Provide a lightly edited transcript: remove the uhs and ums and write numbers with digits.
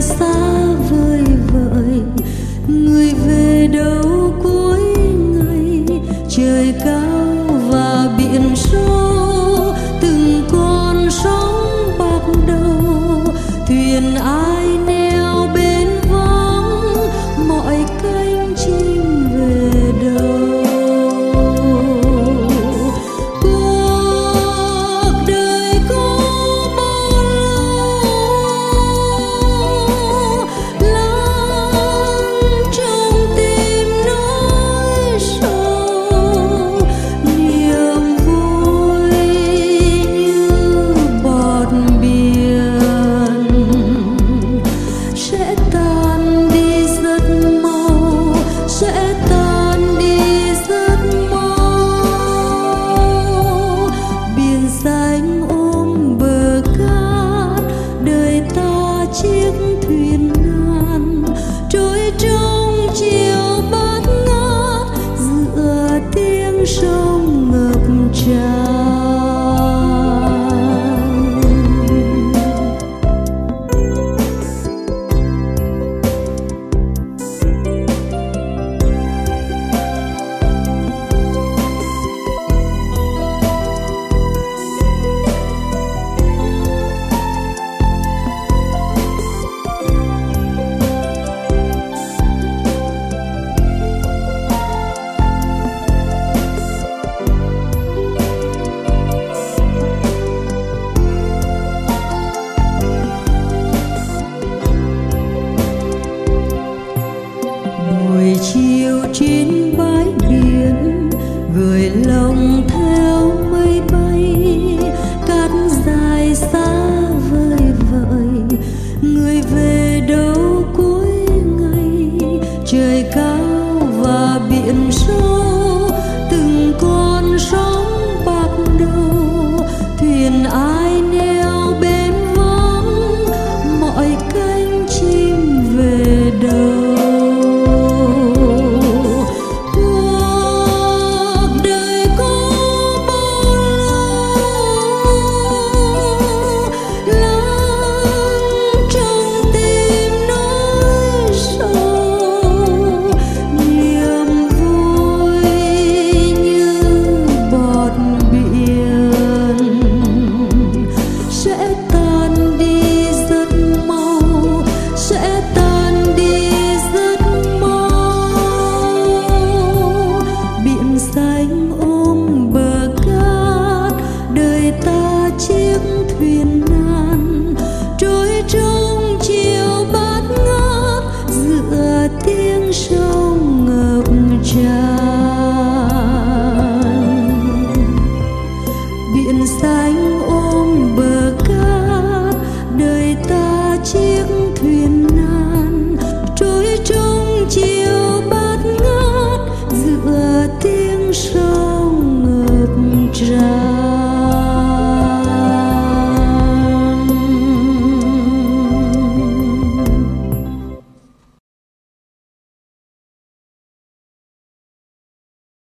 xa vời vợi, người về đâu cuối ngày. Trời cao và biển sâu, từng con sóng bạc đầu, thuyền ai neo bên vắng, mọi cánh chim về đâu. Chiếc thuyền ngàn trôi trong chiều bát ngát, giữa tiếng sông ngập tràn. Buổi chiều trên bãi biển, gửi lòng theo mây bay, cát dài xa vời vợi, người về đâu cuối ngày. Trời cao và biển sâu, từng con sóng bạc đầu, thuyền ai neo bên vắng, mọi cánh chim về đâu. Chiếc thuyền ngàn trôi trong chiều bát ngát, giữa tiếng sông ngập tràn. Biển xanh ôm bờ cát, đời ta chiếc thuyền ngàn trôi trong chiều bát ngát, giữa tiếng sông ngập tràn.